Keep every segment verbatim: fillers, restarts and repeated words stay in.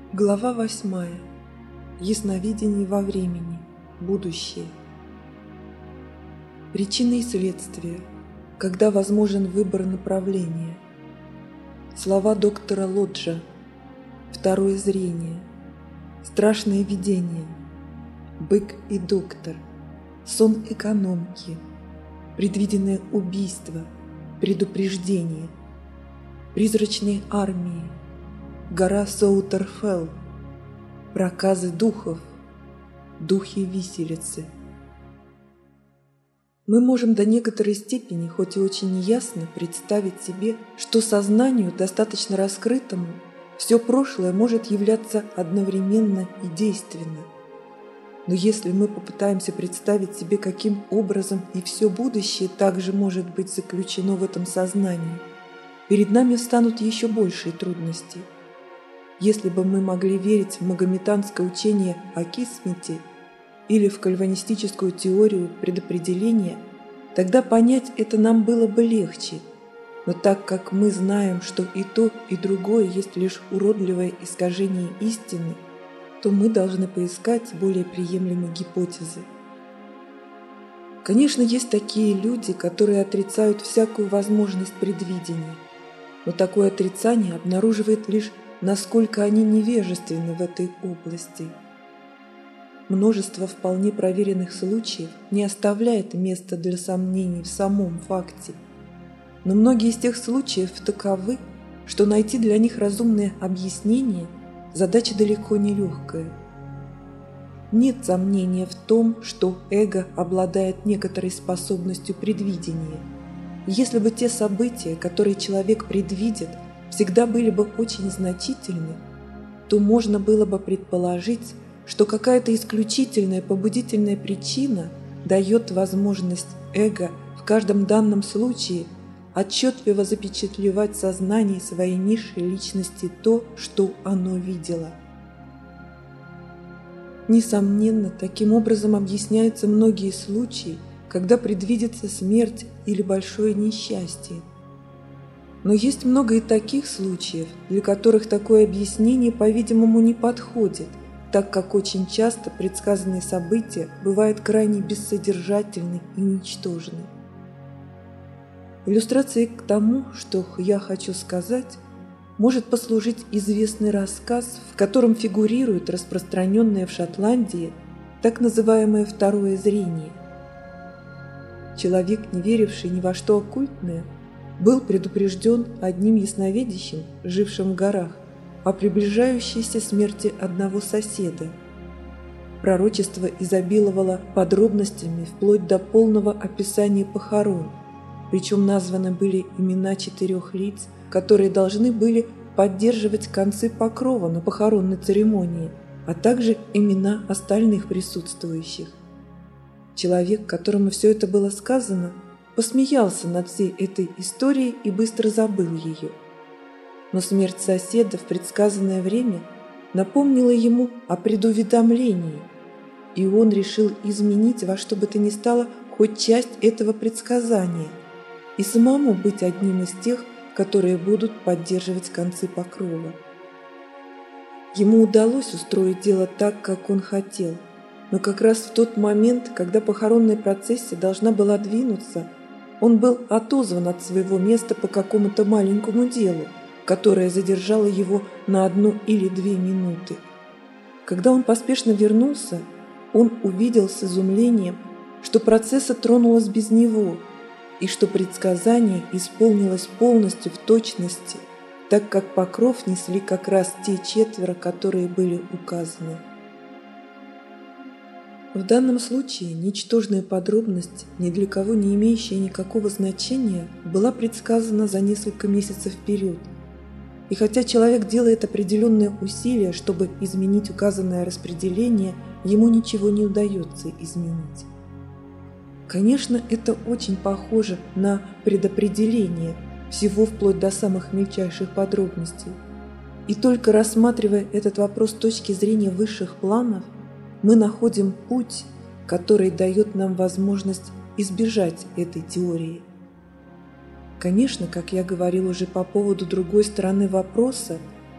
Глава восьмая. Ясновидение во времени. Будущее. Причины и следствия. Когда возможен выбор направления. Слова доктора Лоджа. Второе зрение. Страшное видение. Бык и доктор. Сон экономки. Предвиденное убийство. Предупреждение. Призрачные армии. Гора Соутерфелл. Проказы духов. Духи виселицы. Мы можем до некоторой степени, хоть и очень неясно, представить себе, что сознанию, достаточно раскрытому, все прошлое может являться одновременно и действенно. Но если мы попытаемся представить себе, каким образом и все будущее также может быть заключено в этом сознании, перед нами встанут еще большие трудности. Если бы мы могли верить в магометанское учение о кисмете или в кальвинистическую теорию предопределения, тогда понять это нам было бы легче. Но так как мы знаем, что и то, и другое есть лишь уродливое искажение истины, то мы должны поискать более приемлемые гипотезы. Конечно, есть такие люди, которые отрицают всякую возможность предвидения, но такое отрицание обнаруживает лишь, насколько они невежественны в этой области. Множество вполне проверенных случаев не оставляет места для сомнений в самом факте, но многие из тех случаев таковы, что найти для них разумное объяснение – задача далеко не легкая. Нет сомнения в том, что эго обладает некоторой способностью предвидения. Если бы те события, которые человек предвидит, всегда были бы очень значительны, то можно было бы предположить, что какая-то исключительная побудительная причина дает возможность эго в каждом данном случае отчетливо запечатлевать в сознании своей низшей личности то, что оно видело. Несомненно, таким образом объясняются многие случаи, когда предвидится смерть или большое несчастье. Но есть много и таких случаев, для которых такое объяснение, по-видимому, не подходит, так как очень часто предсказанные события бывают крайне бессодержательны и ничтожны. Иллюстрацией к тому, что я хочу сказать, может послужить известный рассказ, в котором фигурирует распространенное в Шотландии так называемое «второе зрение». Человек, не веривший ни во что оккультное, был предупрежден одним ясновидящим, жившим в горах, о приближающейся смерти одного соседа. Пророчество изобиловало подробностями вплоть до полного описания похорон, причем названы были имена четырех лиц, которые должны были поддерживать концы покрова на похоронной церемонии, а также имена остальных присутствующих. Человек, которому все это было сказано, посмеялся над всей этой историей и быстро забыл ее. Но смерть соседа в предсказанное время напомнила ему о предуведомлении, и он решил изменить во что бы то ни стало хоть часть этого предсказания и самому быть одним из тех, которые будут поддерживать концы покрова. Ему удалось устроить дело так, как он хотел, но как раз в тот момент, когда похоронная процессия должна была двинуться, он был отозван от своего места по какому-то маленькому делу, которое задержало его на одну или две минуты. Когда он поспешно вернулся, он увидел с изумлением, что процесса тронулась без него, и что предсказание исполнилось полностью в точности, так как покров несли как раз те четверо, которые были указаны. В данном случае ничтожная подробность, ни для кого не имеющая никакого значения, была предсказана за несколько месяцев вперед. И хотя человек делает определенные усилия, чтобы изменить указанное распределение, ему ничего не удается изменить. Конечно, это очень похоже на предопределение, всего вплоть до самых мельчайших подробностей. И только рассматривая этот вопрос с точки зрения высших планов, мы находим путь, который дает нам возможность избежать этой теории. Конечно, как я говорил уже по поводу другой стороны вопроса,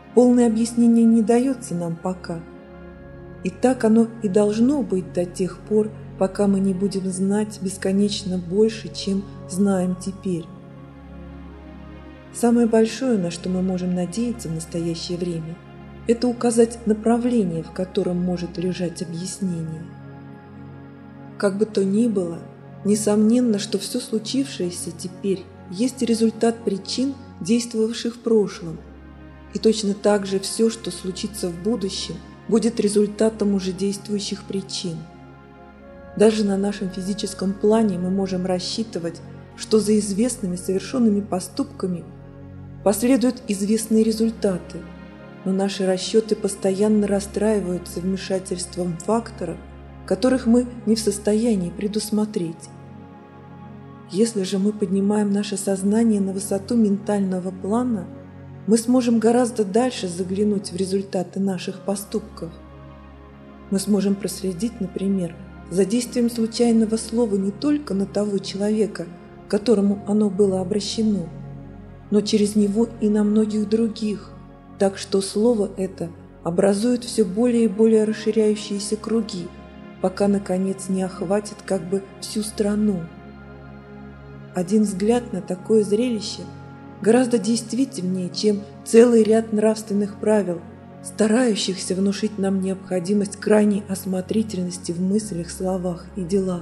Полное объяснение не дается нам пока. И так оно и должно быть до тех пор, пока мы не будем знать бесконечно больше, чем знаем теперь. Самое большое, на что мы можем надеяться в настоящее время, это указать направление, в котором может лежать объяснение. Как бы то ни было, несомненно, что все случившееся теперь есть результат причин, действовавших в прошлом, и точно так же все, что случится в будущем, будет результатом уже действующих причин. Даже на нашем физическом плане мы можем рассчитывать, что за известными совершенными поступками последуют известные результаты, но наши расчеты постоянно расстраиваются вмешательством факторов, которых мы не в состоянии предусмотреть. Если же мы поднимаем наше сознание на высоту ментального плана, мы сможем гораздо дальше заглянуть в результаты наших поступков. Мы сможем проследить, например, за действием случайного слова не только на того человека, к которому оно было обращено, но через него и на многих других, так что слово это образует все более и более расширяющиеся круги, пока, наконец, не охватит как бы всю страну. Один взгляд на такое зрелище гораздо действительнее, чем целый ряд нравственных правил, старающихся внушить нам необходимость крайней осмотрительности в мыслях, словах и делах.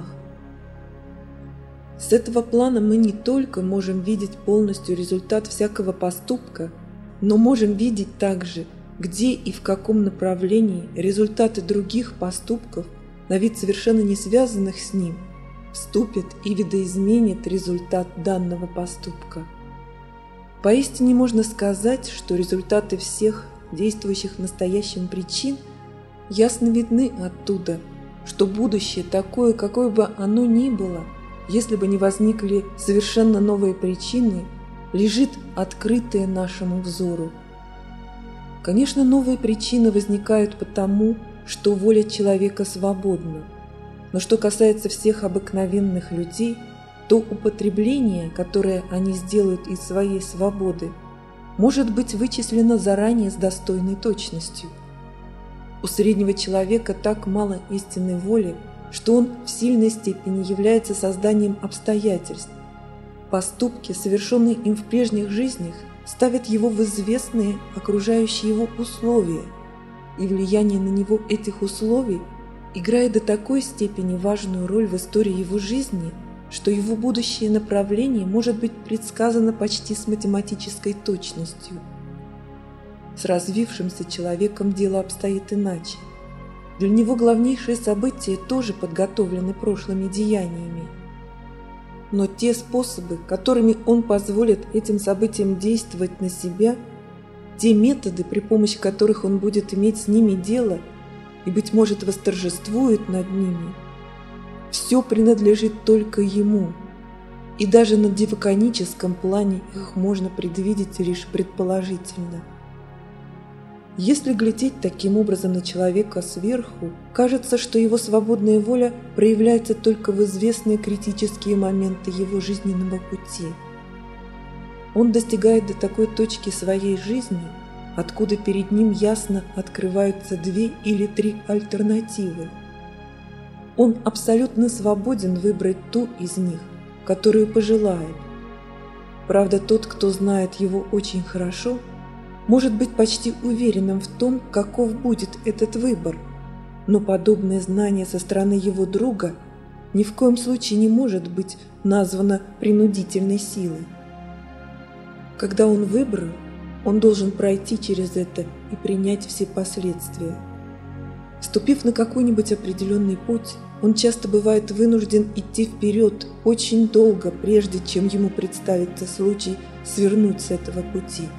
С этого плана мы не только можем видеть полностью результат всякого поступка, но можем видеть также, где и в каком направлении результаты других поступков, на вид совершенно не связанных с ним, вступят и видоизменят результат данного поступка. Поистине можно сказать, что результаты всех действующих в настоящем причин ясно видны оттуда, что будущее такое, какое бы оно ни было, если бы не возникли совершенно новые причины, лежит открытое нашему взору. Конечно, новые причины возникают потому, что воля человека свободна, но что касается всех обыкновенных людей, то употребление, которое они сделают из своей свободы, может быть вычислено заранее с достойной точностью. У среднего человека так мало истинной воли, что он в сильной степени является созданием обстоятельств. Поступки, совершенные им в прежних жизнях, ставят его в известные окружающие его условия, и влияние на него этих условий играет до такой степени важную роль в истории его жизни, что его будущее направление может быть предсказано почти с математической точностью. С развившимся человеком дело обстоит иначе. Для него главнейшие события тоже подготовлены прошлыми деяниями. Но те способы, которыми он позволит этим событиям действовать на себя, те методы, при помощи которых он будет иметь с ними дело и, быть может, восторжествует над ними, все принадлежит только ему, и даже на диваконическом плане их можно предвидеть лишь предположительно. Если глядеть таким образом на человека сверху, кажется, что его свободная воля проявляется только в известные критические моменты его жизненного пути. Он достигает до такой точки своей жизни, откуда перед ним ясно открываются две или три альтернативы. Он абсолютно свободен выбрать ту из них, которую пожелает. Правда, тот, кто знает его очень хорошо, может быть почти уверенным в том, каков будет этот выбор, но подобное знание со стороны его друга ни в коем случае не может быть названо принудительной силой. Когда он выбрал, он должен пройти через это и принять все последствия. Вступив на какой-нибудь определенный путь, он часто бывает вынужден идти вперед очень долго, прежде чем ему представится случай свернуть с этого пути.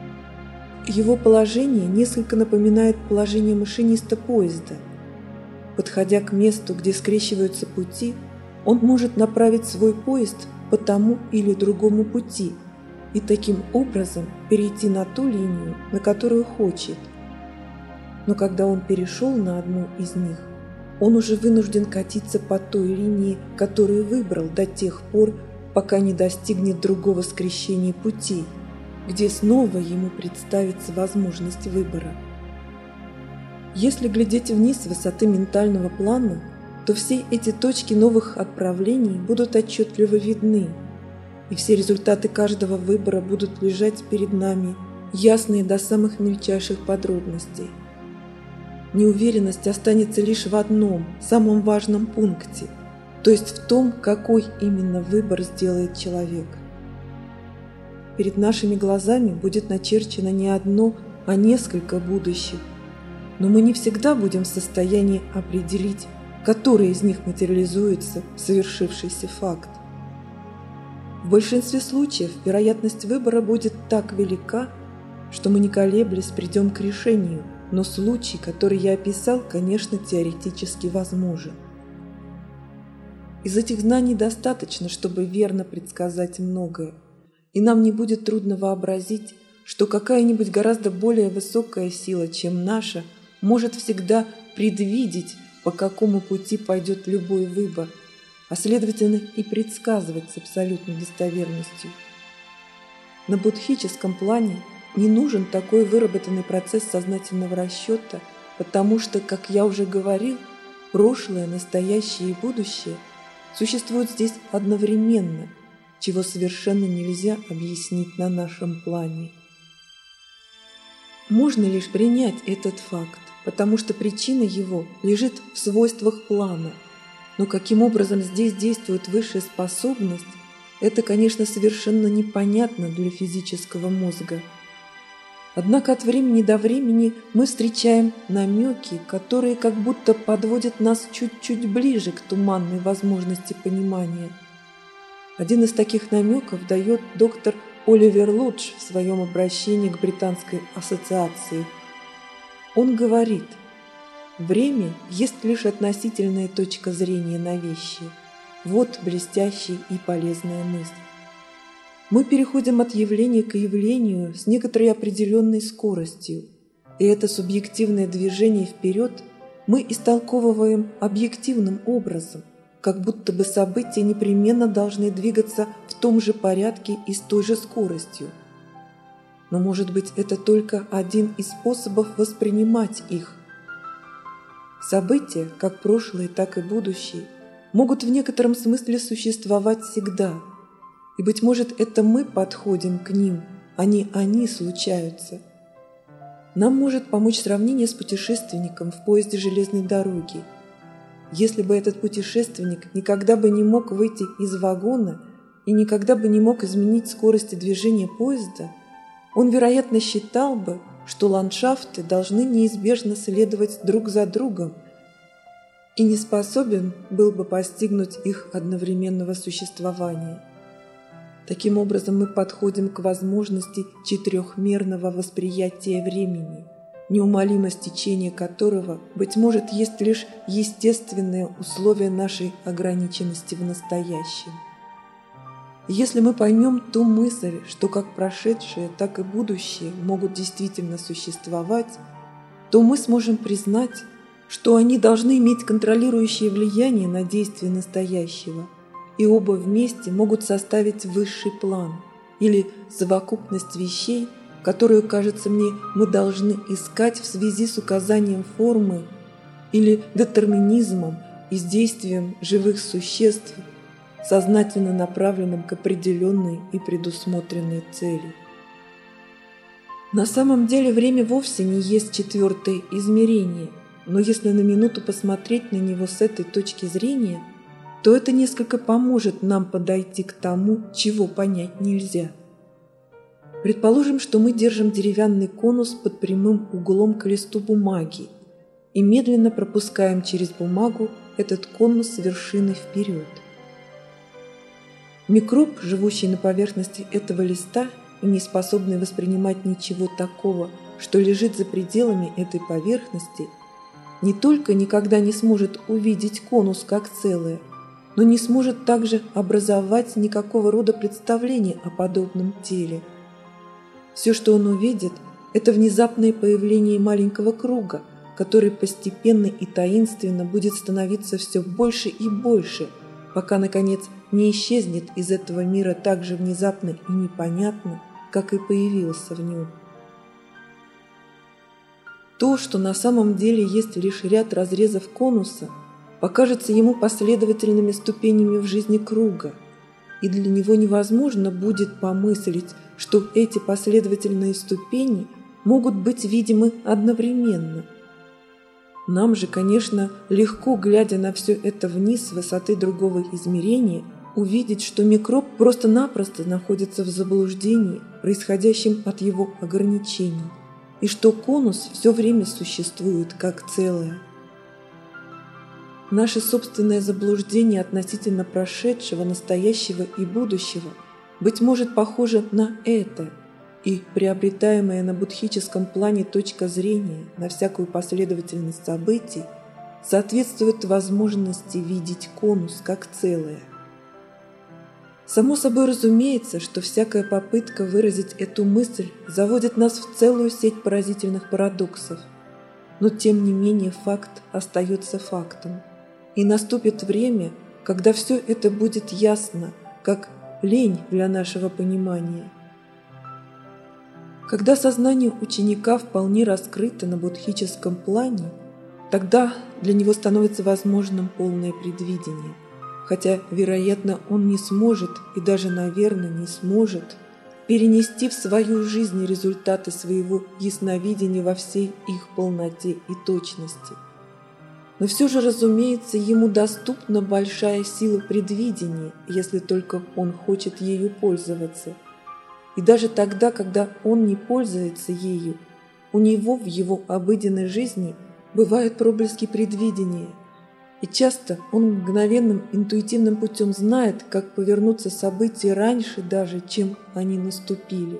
Его положение несколько напоминает положение машиниста поезда. Подходя к месту, где скрещиваются пути, он может направить свой поезд по тому или другому пути и таким образом перейти на ту линию, на которую хочет. Но когда он перешел на одну из них, он уже вынужден катиться по той линии, которую выбрал до тех пор, пока не достигнет другого скрещения путей. где снова ему представится возможность выбора. Если глядеть вниз с высоты ментального плана, то все эти точки новых отправлений будут отчетливо видны, и все результаты каждого выбора будут лежать перед нами, ясные до самых мельчайших подробностей. Неуверенность останется лишь в одном, самом важном пункте, то есть в том, какой именно выбор сделает человек. Перед нашими глазами будет начерчено не одно, а несколько будущих, но мы не всегда будем в состоянии определить, который из них материализуется в совершившийся факт. В большинстве случаев вероятность выбора будет так велика, что мы не колеблясь придем к решению, но случай, который я описал, конечно, теоретически возможен. Из этих знаний достаточно, чтобы верно предсказать многое, и нам не будет трудно вообразить, что какая-нибудь гораздо более высокая сила, чем наша, может всегда предвидеть, по какому пути пойдет любой выбор, а следовательно и предсказывать с абсолютной достоверностью. На буддхическом плане не нужен такой выработанный процесс сознательного расчета, потому что, как я уже говорил, прошлое, настоящее и будущее существуют здесь одновременно, чего совершенно нельзя объяснить на нашем плане. Можно лишь принять этот факт, потому что причина его лежит в свойствах плана. Но каким образом здесь действует высшая способность, это, конечно, совершенно непонятно для физического мозга. Однако от времени до времени мы встречаем намеки, которые как будто подводят нас чуть-чуть ближе к туманной возможности понимания. Один из таких намеков дает доктор Оливер Лодж в своем обращении к Британской ассоциации. Он говорит: «Время есть лишь относительная точка зрения на вещи. Вот блестящая и полезная мысль. Мы переходим от явления к явлению с некоторой определенной скоростью, и это субъективное движение вперед мы истолковываем объективным образом, как будто бы события непременно должны двигаться в том же порядке и с той же скоростью. Но, может быть, это только один из способов воспринимать их. События, как прошлые, так и будущие, могут в некотором смысле существовать всегда, и, быть может, это мы подходим к ним, а не они случаются. Нам может помочь сравнение с путешественником в поезде железной дороги. Если бы этот путешественник никогда бы не мог выйти из вагона и никогда бы не мог изменить скорости движения поезда, он, вероятно, считал бы, что ландшафты должны неизбежно следовать друг за другом, и не способен был бы постигнуть их одновременного существования. Таким образом, мы подходим к возможности четырехмерного восприятия времени, неумолимость течения которого, быть может, есть лишь естественное условие нашей ограниченности в настоящем. Если мы поймем ту мысль, что как прошедшее, так и будущее могут действительно существовать, то мы сможем признать, что они должны иметь контролирующее влияние на действия настоящего, и оба вместе могут составить высший план или совокупность вещей, которую, кажется мне, мы должны искать в связи с указанием формы или детерминизмом и с действием живых существ, сознательно направленным к определенной и предусмотренной цели. На самом деле время вовсе не есть четвертое измерение, но если на минуту посмотреть на него с этой точки зрения, то это несколько поможет нам подойти к тому, чего понять нельзя. Предположим, что мы держим деревянный конус под прямым углом к листу бумаги и медленно пропускаем через бумагу этот конус с вершины вперед. Микроб, живущий на поверхности этого листа и не способный воспринимать ничего такого, что лежит за пределами этой поверхности, не только никогда не сможет увидеть конус как целое, но не сможет также образовать никакого рода представление о подобном теле. Все, что он увидит, это внезапное появление маленького круга, который постепенно и таинственно будет становиться все больше и больше, пока, наконец, не исчезнет из этого мира так же внезапно и непонятно, как и появился в нем. То, что на самом деле есть лишь ряд разрезов конуса, покажется ему последовательными ступенями в жизни круга, и для него невозможно будет помыслить, что эти последовательные ступени могут быть видимы одновременно. Нам же, конечно, легко, глядя на все это вниз с высоты другого измерения, увидеть, что микроб просто-напросто находится в заблуждении, происходящем от его ограничений, и что конус все время существует как целое. Наше собственное заблуждение относительно прошедшего, настоящего и будущего, быть может, похоже на это, и приобретаемая на буддхическом плане точка зрения на всякую последовательность событий соответствует возможности видеть конус как целое. Само собой разумеется, что всякая попытка выразить эту мысль заводит нас в целую сеть поразительных парадоксов, но тем не менее факт остается фактом. И наступит время, когда все это будет ясно, как лень для нашего понимания. Когда сознание ученика вполне раскрыто на буддхическом плане, тогда для него становится возможным полное предвидение, хотя, вероятно, он не сможет и даже, наверное, не сможет перенести в свою жизнь результаты своего ясновидения во всей их полноте и точности. Но все же, разумеется, ему доступна большая сила предвидения, если только он хочет ею пользоваться. И даже тогда, когда он не пользуется ею, у него в его обыденной жизни бывают проблески предвидения, и часто он мгновенным интуитивным путем знает, как повернуться события раньше даже, чем они наступили.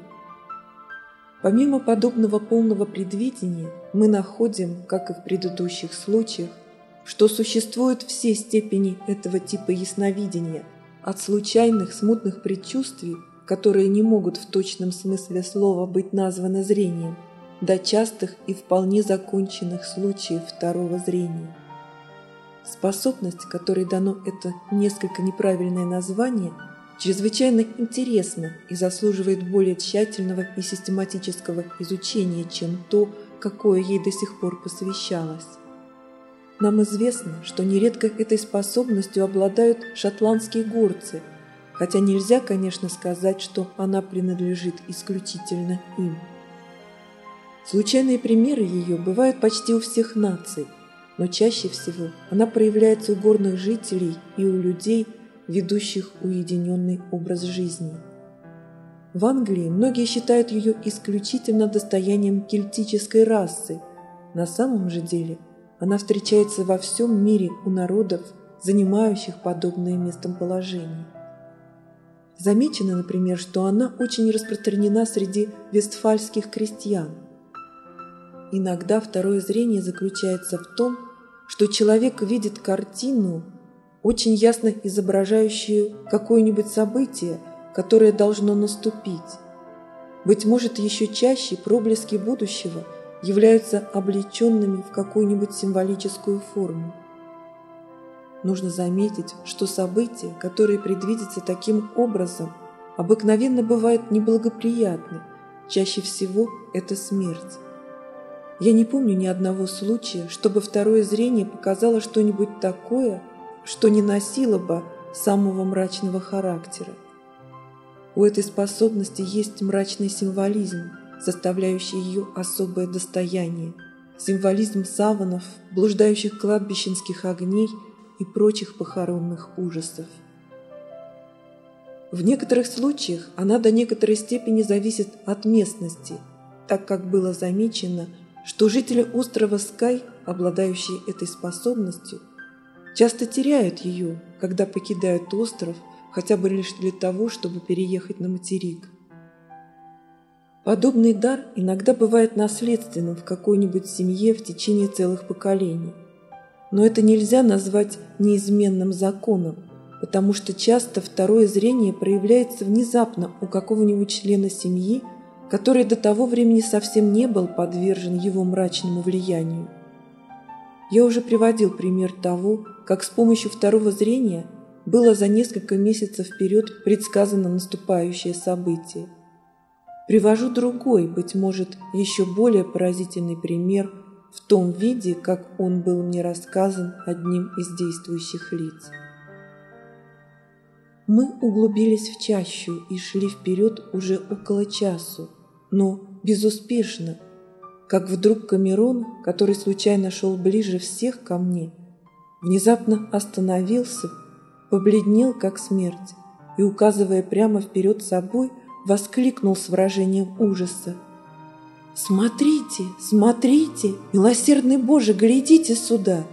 Помимо подобного полного предвидения, мы находим, как и в предыдущих случаях, что существуют все степени этого типа ясновидения, от случайных смутных предчувствий, которые не могут в точном смысле слова быть названы зрением, до частых и вполне законченных случаев второго зрения. Способность, которой дано это несколько неправильное название, чрезвычайно интересна и заслуживает более тщательного и систематического изучения, чем то, какое ей до сих пор посвящалось. Нам известно, что нередко этой способностью обладают шотландские горцы, хотя нельзя, конечно, сказать, что она принадлежит исключительно им. Случайные примеры ее бывают почти у всех наций, но чаще всего она проявляется у горных жителей и у людей, ведущих уединенный образ жизни. В Англии многие считают ее исключительно достоянием кельтической расы. На самом же деле она встречается во всем мире у народов, занимающих подобное местоположение. Замечено, например, что она очень распространена среди вестфальских крестьян. Иногда второе зрение заключается в том, что человек видит картину, очень ясно изображающую какое-нибудь событие, которое должно наступить. Быть может, еще чаще проблески будущего являются облеченными в какую-нибудь символическую форму. Нужно заметить, что события, которые предвидятся таким образом, обыкновенно бывают неблагоприятны, чаще всего это смерть. Я не помню ни одного случая, чтобы второе зрение показало что-нибудь такое, что не носило бы самого мрачного характера. У этой способности есть мрачный символизм, составляющий ее особое достояние, символизм саванов, блуждающих кладбищенских огней и прочих похоронных ужасов. В некоторых случаях она до некоторой степени зависит от местности, так как было замечено, что жители острова Скай, обладающие этой способностью, часто теряют ее, когда покидают остров, хотя бы лишь для того, чтобы переехать на материк. Подобный дар иногда бывает наследственным в какой-нибудь семье в течение целых поколений. Но это нельзя назвать неизменным законом, потому что часто второе зрение проявляется внезапно у какого-нибудь члена семьи, который до того времени совсем не был подвержен его мрачному влиянию. Я уже приводил пример того, как с помощью второго зрения было за несколько месяцев вперед предсказано наступающее событие. Привожу другой, быть может, еще более поразительный пример в том виде, как он был мне рассказан одним из действующих лиц. Мы углубились в чащу и шли вперед уже около часу, но безуспешно, как вдруг Камерон, который случайно шел ближе всех ко мне, внезапно остановился, побледнел как смерть и, указывая прямо вперед собой, воскликнул с выражением ужаса: «Смотрите, смотрите, милосердный Боже, глядите сюда!»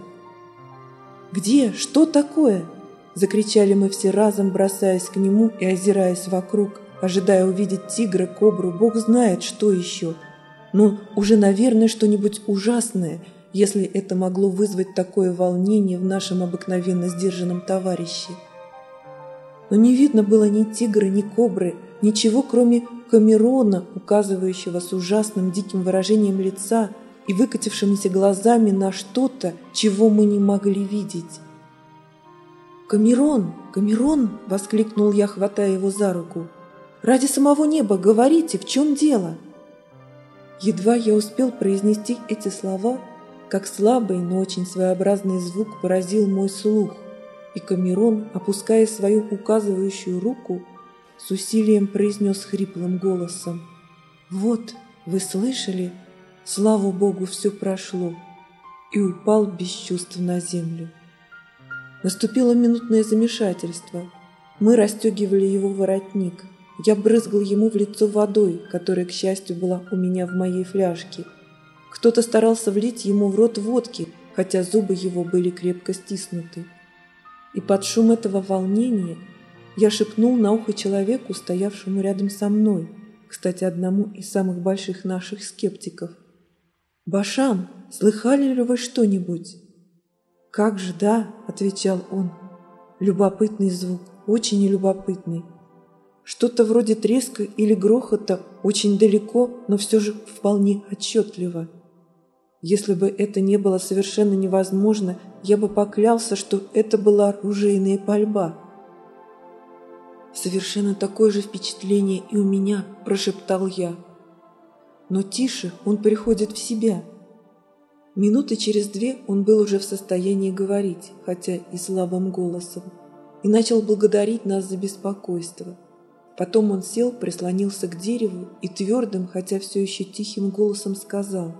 «Где? Что такое?» – закричали мы все разом, бросаясь к нему и озираясь вокруг, ожидая увидеть тигра, кобру, Бог знает, что еще. Но уже, наверное, что-нибудь ужасное, если это могло вызвать такое волнение в нашем обыкновенно сдержанном товарище. Но не видно было ни тигра, ни кобры, ничего, кроме Камерона, указывающего с ужасным диким выражением лица и выкатившимися глазами на что-то, чего мы не могли видеть. «Камерон! Камерон!» – воскликнул я, хватая его за руку. «Ради самого неба, говорите, в чем дело?» Едва я успел произнести эти слова, как слабый, но очень своеобразный звук поразил мой слух, и Камерон, опуская свою указывающую руку, с усилием произнес хриплым голосом: «Вот, вы слышали? Слава Богу, все прошло!» и упал без чувств на землю. Наступило минутное замешательство. Мы расстегивали его воротник. Я брызгал ему в лицо водой, которая, к счастью, была у меня в моей фляжке. Кто-то старался влить ему в рот водки, хотя зубы его были крепко стиснуты. И под шум этого волнения я шепнул на ухо человеку, стоявшему рядом со мной, кстати, одному из самых больших наших скептиков: «Башан, слыхали ли вы что-нибудь?» «Как же, да», — отвечал он. «Любопытный звук, очень любопытный. Что-то вроде треска или грохота, очень далеко, но все же вполне отчетливо. Если бы это не было совершенно невозможно, я бы поклялся, что это была оружейная пальба». «Совершенно такое же впечатление и у меня», – прошептал я. «Но тише, он приходит в себя». Минуты через две он был уже в состоянии говорить, хотя и слабым голосом, и начал благодарить нас за беспокойство. Потом он сел, прислонился к дереву и твердым, хотя все еще тихим голосом сказал: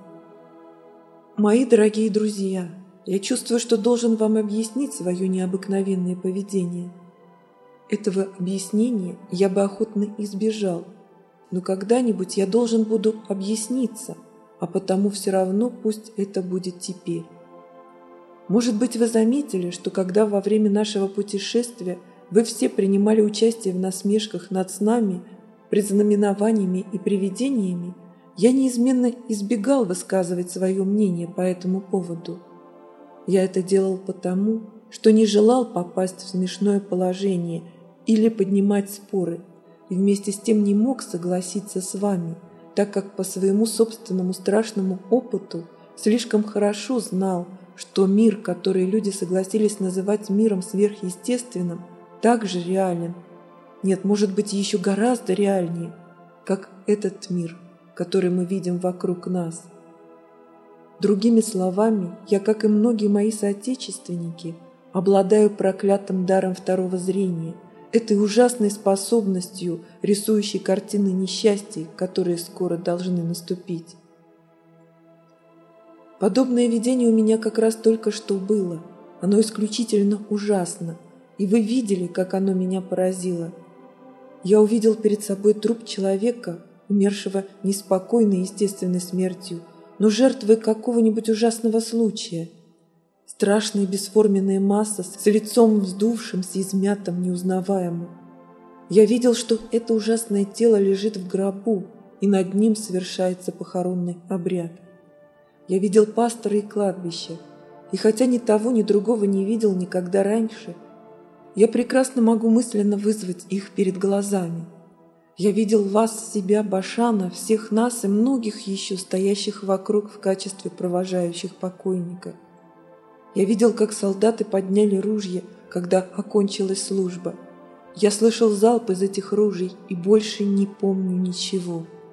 «Мои дорогие друзья, я чувствую, что должен вам объяснить свое необыкновенное поведение. Этого объяснения я бы охотно избежал, но когда-нибудь я должен буду объясниться, а потому все равно пусть это будет теперь. Может быть, вы заметили, что когда во время нашего путешествия вы все принимали участие в насмешках над снами, предзнаменованиями и привидениями, я неизменно избегал высказывать свое мнение по этому поводу. Я это делал потому, что не желал попасть в смешное положение или поднимать споры, и вместе с тем не мог согласиться с вами, так как по своему собственному страшному опыту слишком хорошо знал, что мир, который люди согласились называть миром сверхъестественным, также реален, нет, может быть, еще гораздо реальнее, как этот мир, который мы видим вокруг нас. Другими словами, я, как и многие мои соотечественники, обладаю проклятым даром второго зрения, этой ужасной способностью, рисующей картины несчастий, которые скоро должны наступить. Подобное видение у меня как раз только что было. Оно исключительно ужасно, и вы видели, как оно меня поразило. Я увидел перед собой труп человека, умершего неспокойной естественной смертью, но жертвой какого-нибудь ужасного случая. Страшная бесформенная масса с лицом вздувшимся, измятым, неузнаваемым. Я видел, что это ужасное тело лежит в гробу, и над ним совершается похоронный обряд. Я видел пастора и кладбище, и хотя ни того, ни другого не видел никогда раньше, я прекрасно могу мысленно вызвать их перед глазами. Я видел вас, себя, Башана, всех нас и многих еще стоящих вокруг в качестве провожающих покойника. Я видел, как солдаты подняли ружья, когда окончилась служба. Я слышал залп из этих ружей и больше не помню ничего.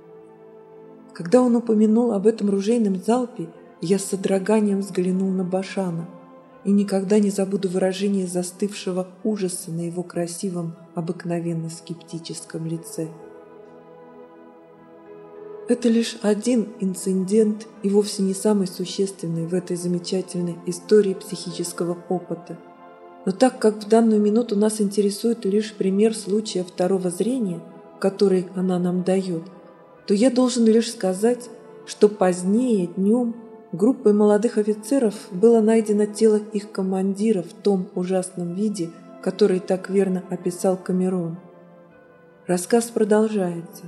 Когда он упомянул об этом ружейном залпе, я с содроганием взглянул на Башана и никогда не забуду выражение застывшего ужаса на его красивом, обыкновенно скептическом лице. Это лишь один инцидент и вовсе не самый существенный в этой замечательной истории психического опыта. Но так как в данную минуту нас интересует лишь пример случая второго зрения, который она нам дает, то я должен лишь сказать, что позднее днем группой молодых офицеров было найдено тело их командира в том ужасном виде, который так верно описал Камерон. Рассказ продолжается.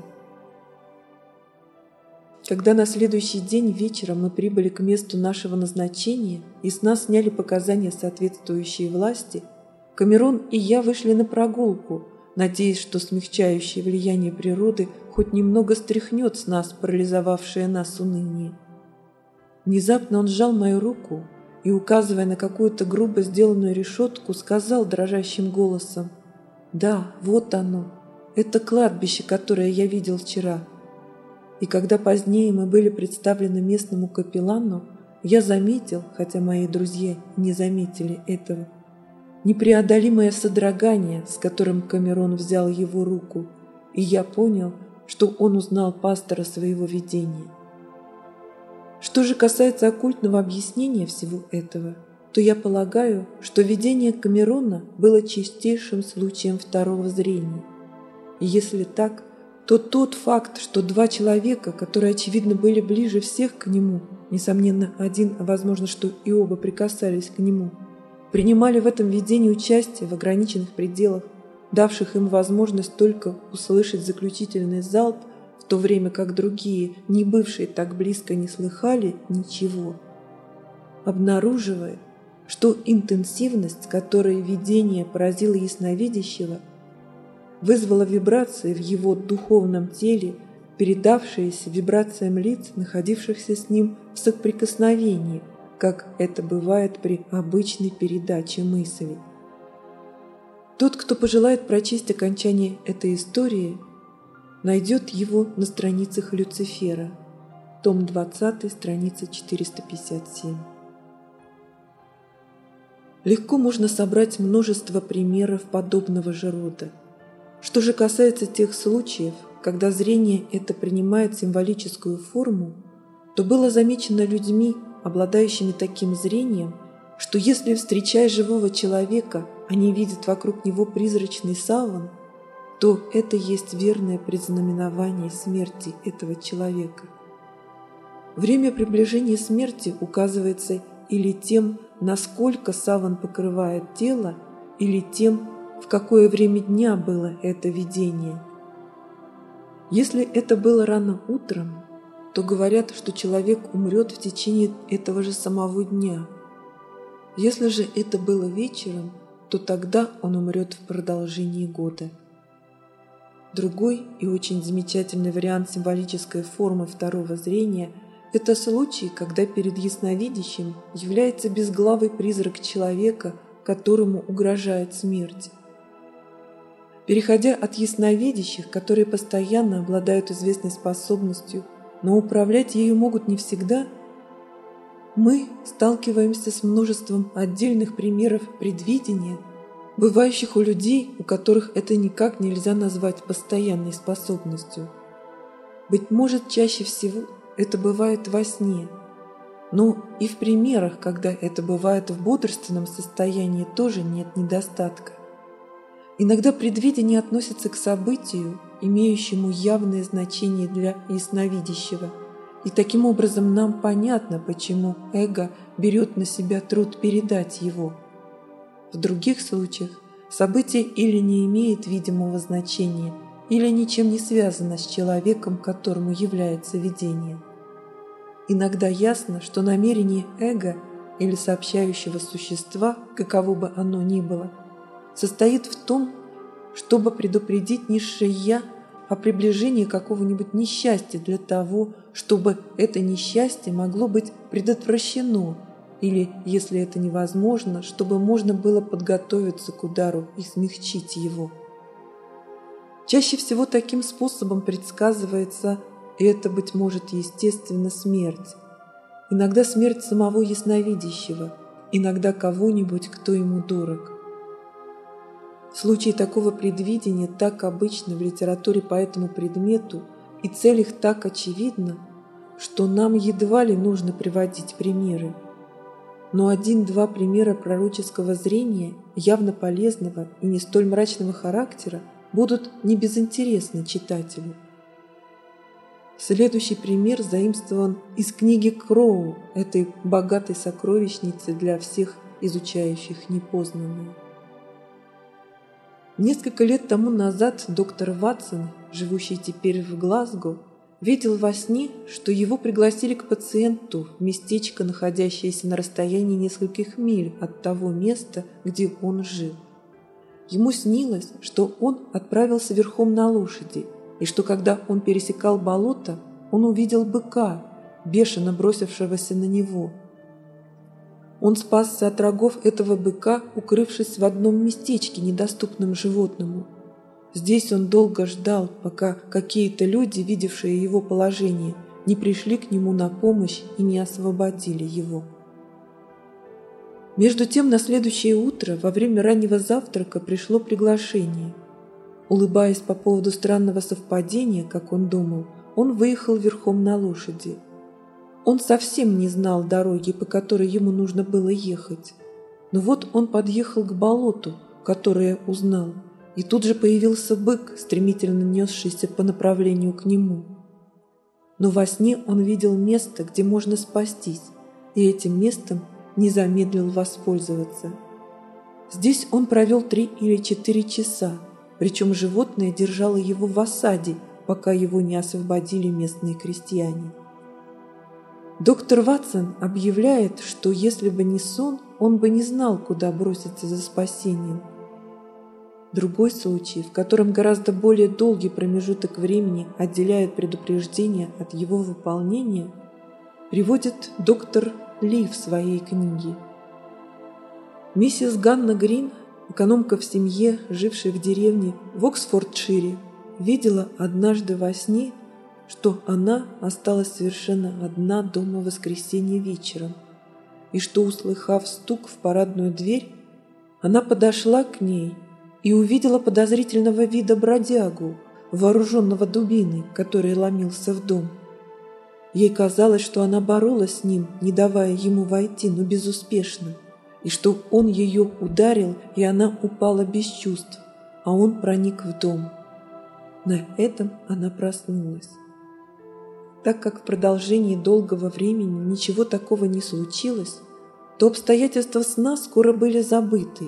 Когда на следующий день вечером мы прибыли к месту нашего назначения и с нас сняли показания соответствующие власти, Камерон и я вышли на прогулку, надеясь, что смягчающее влияние природы хоть немного стряхнет с нас парализовавшее нас уныние. Внезапно он сжал мою руку и, указывая на какую-то грубо сделанную решетку, сказал дрожащим голосом: «Да, вот оно, это кладбище, которое я видел вчера». И когда позднее мы были представлены местному капеллану, я заметил, хотя мои друзья не заметили этого, непреодолимое содрогание, с которым Камерон взял его руку, и я понял, что он узнал пастора своего видения. Что же касается оккультного объяснения всего этого, то я полагаю, что видение Камерона было чистейшим случаем второго зрения. И если так, то тот факт, что два человека, которые, очевидно, были ближе всех к нему, несомненно, один, а возможно, что и оба прикасались к нему, принимали в этом видении участие в ограниченных пределах, давших им возможность только услышать заключительный залп, в то время как другие, не бывшие так близко, не слыхали ничего, обнаруживает, что интенсивность, с которой видение поразило ясновидящего, вызвала вибрации в его духовном теле, передавшиеся вибрациям лиц, находившихся с ним в соприкосновении, как это бывает при обычной передаче мыслей. Тот, кто пожелает прочесть окончание этой истории, найдет его на страницах Люцифера, том двадцатый, страница четыреста пятьдесят семь. Легко можно собрать множество примеров подобного же рода. Что же касается тех случаев, когда зрение это принимает символическую форму, то было замечено людьми, обладающими таким зрением, что если, встречая живого человека, они видят вокруг него призрачный саван, то это есть верное предзнаменование смерти этого человека. Время приближения смерти указывается или тем, насколько саван покрывает тело, или тем, в какое время дня было это видение. Если это было рано утром, то говорят, что человек умрет в течение этого же самого дня. Если же это было вечером, то тогда он умрет в продолжении года. Другой и очень замечательный вариант символической формы второго зрения – это случай, когда перед ясновидящим является безглавый призрак человека, которому угрожает смерть. Переходя от ясновидящих, которые постоянно обладают известной способностью, но управлять ею могут не всегда, мы сталкиваемся с множеством отдельных примеров предвидения, бывающих у людей, у которых это никак нельзя назвать постоянной способностью. Быть может, чаще всего это бывает во сне, но и в примерах, когда это бывает в бодрственном состоянии, тоже нет недостатка. Иногда предвидение относится к событию, имеющему явное значение для ясновидящего, и таким образом нам понятно, почему эго берет на себя труд передать его. В других случаях событие или не имеет видимого значения, или ничем не связано с человеком, которому является видение. Иногда ясно, что намерение эго или сообщающего существа, каково бы оно ни было, состоит в том, чтобы предупредить низшее «я» о приближении какого-нибудь несчастья для того, чтобы это несчастье могло быть предотвращено, или, если это невозможно, чтобы можно было подготовиться к удару и смягчить его. Чаще всего таким способом предсказывается И это, быть может, естественно, смерть. Иногда смерть самого ясновидящего, иногда кого-нибудь, кто ему дорог. Случаи такого предвидения так обычны в литературе по этому предмету, и цель их так очевидна, что нам едва ли нужно приводить примеры. Но один-два примера пророческого зрения, явно полезного и не столь мрачного характера, будут небезынтересны читателю. Следующий пример заимствован из книги Кроу, этой богатой сокровищницы для всех изучающих непознанное. Несколько лет тому назад доктор Ватсон, живущий теперь в Глазго, видел во сне, что его пригласили к пациенту в местечко, находящееся на расстоянии нескольких миль от того места, где он жил. Ему снилось, что он отправился верхом на лошади, и что когда он пересекал болото, он увидел быка, бешено бросившегося на него. Он спасся от рогов этого быка, укрывшись в одном местечке, недоступном животному. Здесь он долго ждал, пока какие-то люди, видевшие его положение, не пришли к нему на помощь и не освободили его. Между тем, на следующее утро, во время раннего завтрака, пришло приглашение. Улыбаясь по поводу странного совпадения, как он думал, он выехал верхом на лошади. Он совсем не знал дороги, по которой ему нужно было ехать. Но вот он подъехал к болоту, которое узнал, и тут же появился бык, стремительно несшийся по направлению к нему. Но во сне он видел место, где можно спастись, и этим местом не замедлил воспользоваться. Здесь он провел три или четыре часа, причем животное держало его в осаде, пока его не освободили местные крестьяне. Доктор Ватсон объявляет, что если бы не сон, он бы не знал, куда броситься за спасением. Другой случай, в котором гораздо более долгий промежуток времени отделяет предупреждение от его выполнения, приводит доктор Ли в своей книге. Миссис Ганна Грин, экономка в семье, жившая в деревне в Оксфордшире, видела однажды во сне, что она осталась совершенно одна дома в воскресенье вечером, и что, услыхав стук в парадную дверь, она подошла к ней и увидела подозрительного вида бродягу, вооруженного дубиной, который ломился в дом. Ей казалось, что она боролась с ним, не давая ему войти, но безуспешно, и что он ее ударил, и она упала без чувств, а он проник в дом. На этом она проснулась. Так как в продолжении долгого времени ничего такого не случилось, то обстоятельства сна скоро были забыты,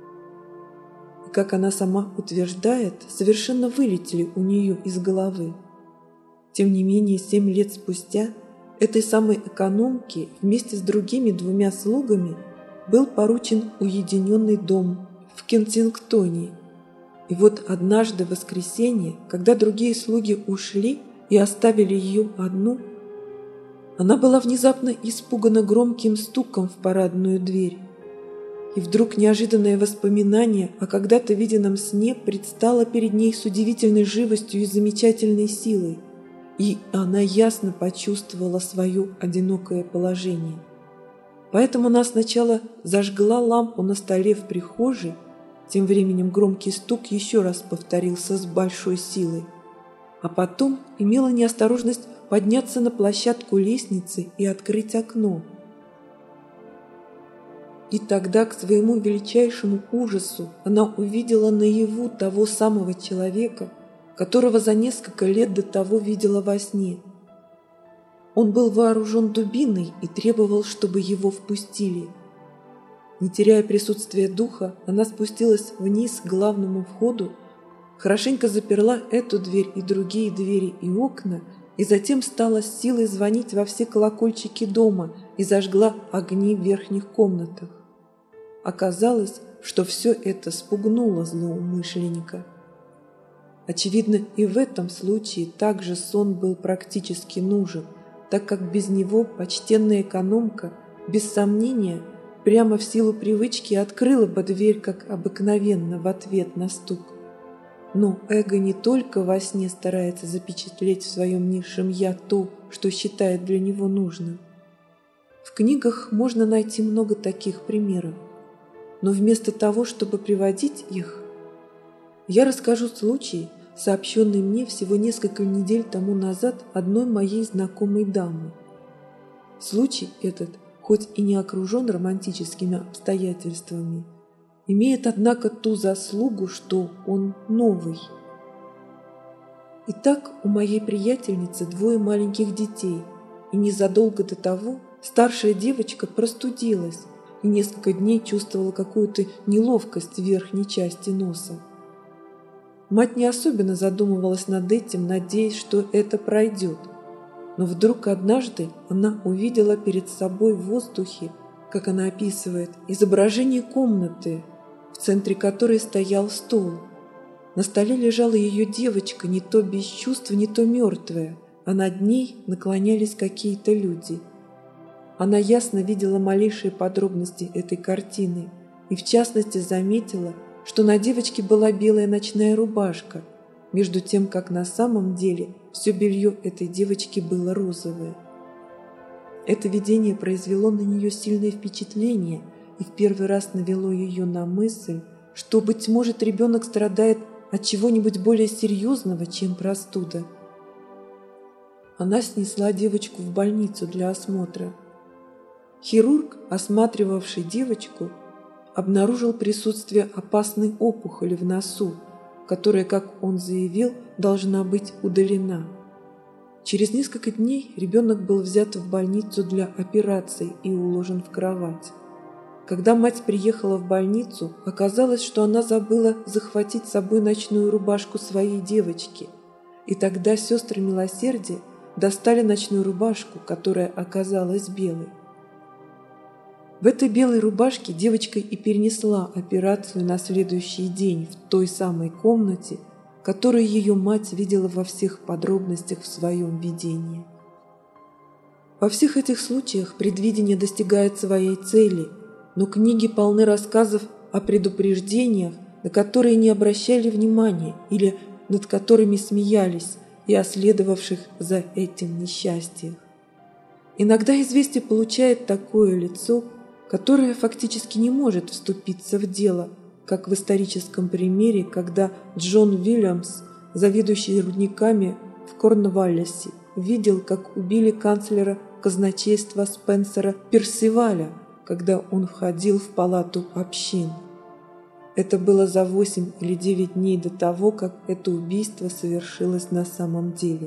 и, как она сама утверждает, совершенно вылетели у нее из головы. Тем не менее, семь лет спустя этой самой экономке вместе с другими двумя слугами был поручен уединенный дом в Кенсингтоне. И вот однажды в воскресенье, когда другие слуги ушли и оставили ее одну, она была внезапно испугана громким стуком в парадную дверь. И вдруг неожиданное воспоминание о когда-то виденном сне предстало перед ней с удивительной живостью и замечательной силой, и она ясно почувствовала свое одинокое положение. Поэтому она сначала зажгла лампу на столе в прихожей, тем временем громкий стук еще раз повторился с большой силой, а потом имела неосторожность подняться на площадку лестницы и открыть окно. И тогда, к своему величайшему ужасу, она увидела наяву того самого человека, которого за несколько лет до того видела во сне. Он был вооружен дубиной и требовал, чтобы его впустили. Не теряя присутствия духа, она спустилась вниз к главному входу, хорошенько заперла эту дверь и другие двери и окна, и затем стала с силой звонить во все колокольчики дома и зажгла огни в верхних комнатах. Оказалось, что все это спугнуло злоумышленника. Очевидно, и в этом случае также сон был практически нужен, так как без него почтенная экономка, без сомнения, прямо в силу привычки открыла бы дверь, как обыкновенно, в ответ на стук. Но эго не только во сне старается запечатлеть в своем низшем «я» то, что считает для него нужным. В книгах можно найти много таких примеров, но вместо того, чтобы приводить их, я расскажу случай, сообщенный мне всего несколько недель тому назад одной моей знакомой дамы. Случай этот, хоть и не окружен романтическими обстоятельствами, имеет, однако, ту заслугу, что он новый. Итак, у моей приятельницы двое маленьких детей, и незадолго до того старшая девочка простудилась и несколько дней чувствовала какую-то неловкость в верхней части носа. Мать не особенно задумывалась над этим, надеясь, что это пройдет. Но вдруг однажды она увидела перед собой в воздухе, как она описывает, изображение комнаты, в центре которой стоял стол. На столе лежала ее девочка, не то без чувств, не то мертвая, а над ней наклонялись какие-то люди. Она ясно видела малейшие подробности этой картины и в частности заметила, что на девочке была белая ночная рубашка, между тем, как на самом деле все белье этой девочки было розовое. Это видение произвело на нее сильное впечатление и в первый раз навело ее на мысль, что, быть может, ребенок страдает от чего-нибудь более серьезного, чем простуда. Она снесла девочку в больницу для осмотра. Хирург, осматривавший девочку, обнаружил присутствие опасной опухоли в носу, которая, как он заявил, должна быть удалена. Через несколько дней ребенок был взят в больницу для операции и уложен в кровать. Когда мать приехала в больницу, оказалось, что она забыла захватить с собой ночную рубашку своей девочки, и тогда сестры милосердия достали ночную рубашку, которая оказалась белой. В этой белой рубашке девочка и перенесла операцию на следующий день в той самой комнате, которую ее мать видела во всех подробностях в своем видении. Во всех этих случаях предвидение достигает своей цели, но книги полны рассказов о предупреждениях, на которые не обращали внимания или над которыми смеялись, и о следовавших за этим несчастьях. Иногда известие получает такое лицо, которое фактически не может вступиться в дело, как в историческом примере, когда Джон Уильямс, заведующий рудниками в Корнваллисе, видел, как убили канцлера казначейства Спенсера Персиваля, когда он входил в палату общин. Это было за восемь или девять дней до того, как это убийство совершилось на самом деле.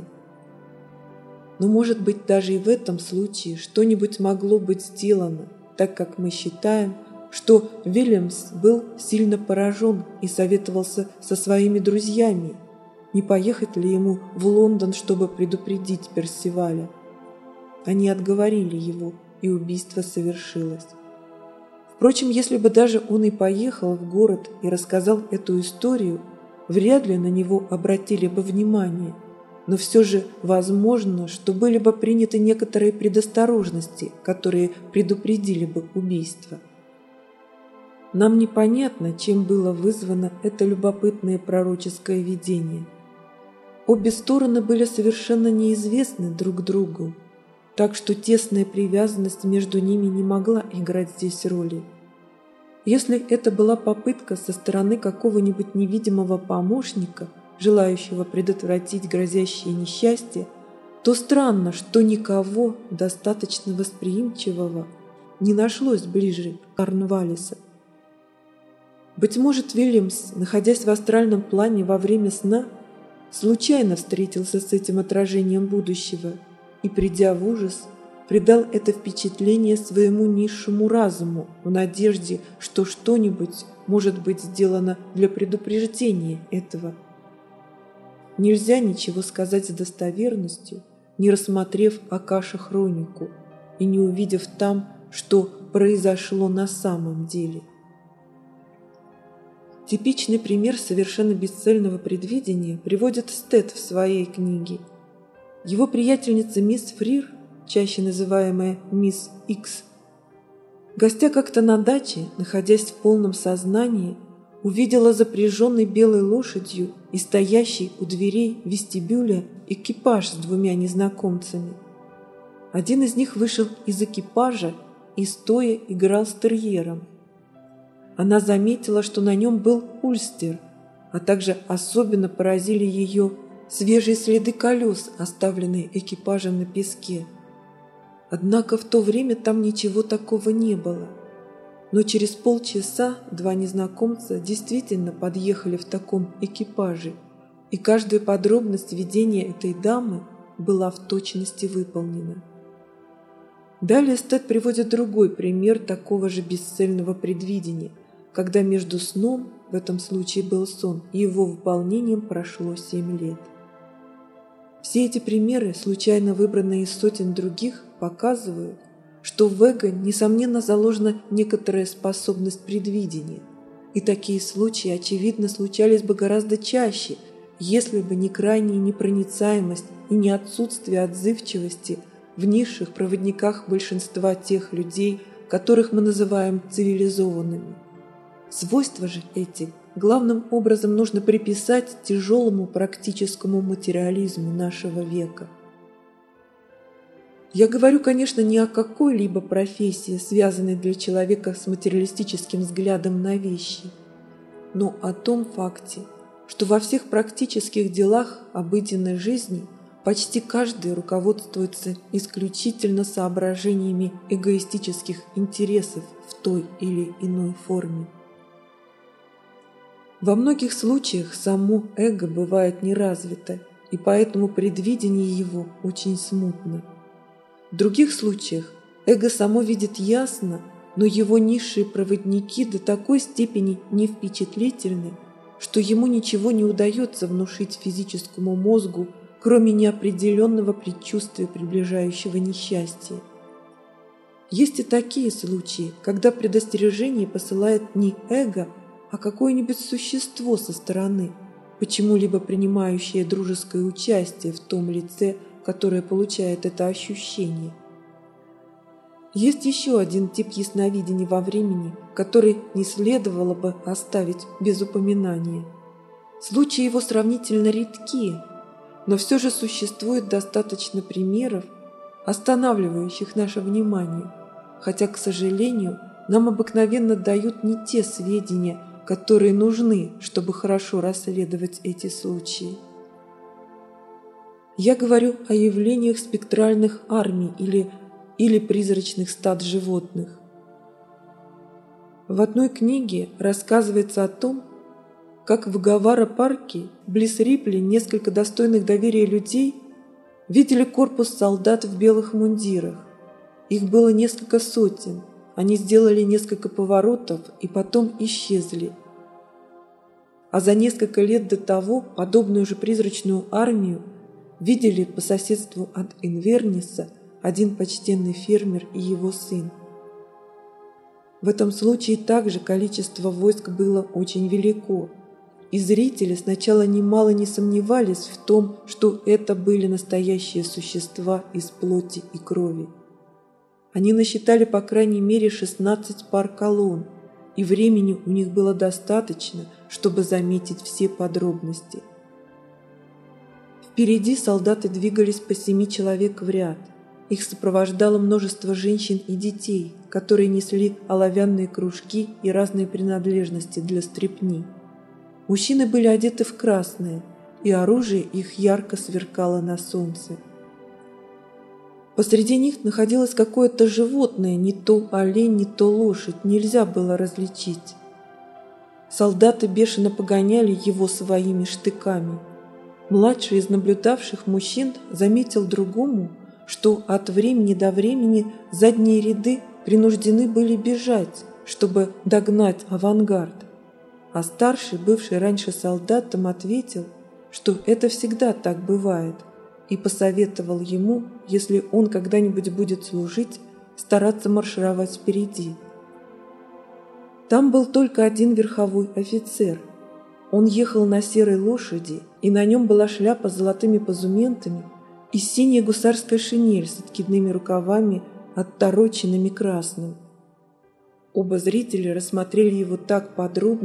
Но, может быть, даже и в этом случае что-нибудь могло быть сделано, так как мы считаем, что Уильямс был сильно поражен и советовался со своими друзьями, не поехать ли ему в Лондон, чтобы предупредить Персиваля. Они отговорили его, и убийство совершилось. Впрочем, если бы даже он и поехал в город и рассказал эту историю, вряд ли на него обратили бы внимание, но все же возможно, что были бы приняты некоторые предосторожности, которые предупредили бы убийство. Нам непонятно, чем было вызвано это любопытное пророческое видение. Обе стороны были совершенно неизвестны друг другу, так что тесная привязанность между ними не могла играть здесь роли. Если это была попытка со стороны какого-нибудь невидимого помощника, желающего предотвратить грозящее несчастье, то странно, что никого достаточно восприимчивого не нашлось ближе Корнваллиса. Быть может, Уильямс, находясь в астральном плане во время сна, случайно встретился с этим отражением будущего и, придя в ужас, придал это впечатление своему низшему разуму в надежде, что что-нибудь может быть сделано для предупреждения этого. Нельзя ничего сказать с достоверностью, не рассмотрев Акаша-хронику и не увидев там, что произошло на самом деле. Типичный пример совершенно бесцельного предвидения приводит Стед в своей книге. Его приятельница мисс Фрир, чаще называемая мисс Икс, гостя как-то на даче, находясь в полном сознании, увидела запряженный белой лошадью и стоящий у дверей вестибюля экипаж с двумя незнакомцами. Один из них вышел из экипажа и стоя играл с терьером. Она заметила, что на нем был ульстер, а также особенно поразили ее свежие следы колес, оставленные экипажем на песке. Однако в то время там ничего такого не было. Но через полчаса два незнакомца действительно подъехали в таком экипаже, и каждая подробность ведения этой дамы была в точности выполнена. Далее Стед приводит другой пример такого же бесцельного предвидения, когда между сном, в этом случае был сон, и его выполнением прошло семь лет. Все эти примеры, случайно выбранные из сотен других, показывают, что в эго, несомненно, заложена некоторая способность предвидения, и такие случаи, очевидно, случались бы гораздо чаще, если бы не крайняя непроницаемость и не отсутствие отзывчивости в низших проводниках большинства тех людей, которых мы называем цивилизованными. Свойства же эти главным образом нужно приписать тяжелому практическому материализму нашего века. Я говорю, конечно, не о какой-либо профессии, связанной для человека с материалистическим взглядом на вещи, но о том факте, что во всех практических делах обыденной жизни почти каждый руководствуется исключительно соображениями эгоистических интересов в той или иной форме. Во многих случаях само эго бывает неразвито, и поэтому предвидение его очень смутно. В других случаях эго само видит ясно, но его низшие проводники до такой степени не впечатлительны, что ему ничего не удается внушить физическому мозгу, кроме неопределенного предчувствия приближающего несчастья. Есть и такие случаи, когда предостережение посылает не эго, а какое-нибудь существо со стороны, почему-либо принимающее дружеское участие в том лице, которое получает это ощущение. Есть еще один тип ясновидения во времени, который не следовало бы оставить без упоминания. Случаи его сравнительно редки, но все же существует достаточно примеров, останавливающих наше внимание, хотя, к сожалению, нам обыкновенно дают не те сведения, которые нужны, чтобы хорошо расследовать эти случаи. Я говорю о явлениях спектральных армий или, или призрачных стад животных. В одной книге рассказывается о том, как в Гавара-парке, близ Рипли, несколько достойных доверия людей видели корпус солдат в белых мундирах. Их было несколько сотен. Они сделали несколько поворотов и потом исчезли. А за несколько лет до того подобную же призрачную армию видели по соседству от Инверниса один почтенный фермер и его сын. В этом случае также количество войск было очень велико, и зрители сначала немало не сомневались в том, что это были настоящие существа из плоти и крови. Они насчитали по крайней мере шестнадцать пар колонн, и времени у них было достаточно, чтобы заметить все подробности. Впереди солдаты двигались по семи человек в ряд. Их сопровождало множество женщин и детей, которые несли оловянные кружки и разные принадлежности для стряпни. Мужчины были одеты в красное, и оружие их ярко сверкало на солнце. Посреди них находилось какое-то животное, не то олень, не то лошадь, нельзя было различить. Солдаты бешено погоняли его своими штыками. Младший из наблюдавших мужчин заметил другому, что от времени до времени задние ряды принуждены были бежать, чтобы догнать авангард. А старший, бывший раньше солдатом, ответил, что это всегда так бывает, и посоветовал ему, если он когда-нибудь будет служить, стараться маршировать впереди. Там был только один верховой офицер. Он ехал на серой лошади, и на нем была шляпа с золотыми позументами и синяя гусарская шинель с откидными рукавами, оттороченными красным. Оба зрителя рассмотрели его так подробно,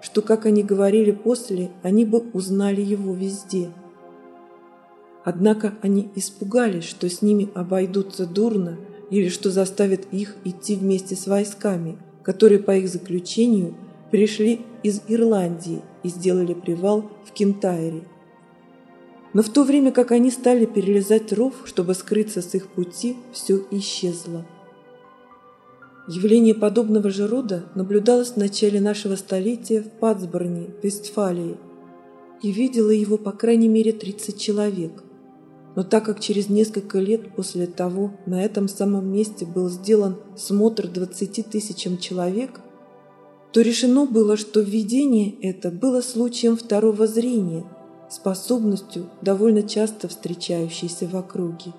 что, как они говорили после, они бы узнали его везде. Однако они испугались, что с ними обойдутся дурно или что заставят их идти вместе с войсками, которые, по их заключению, пришли из Ирландии и сделали привал в Кинтайре. Но в то время, как они стали перелезать ров, чтобы скрыться с их пути, все исчезло. Явление подобного же рода наблюдалось в начале нашего столетия в Патсборне, Вестфалии, и видело его по крайней мере тридцать человек. Но так как через несколько лет после того на этом самом месте был сделан смотр двадцати тысячам человек, то решено было, что видение это было случаем второго зрения, способностью, довольно часто встречающейся в округе.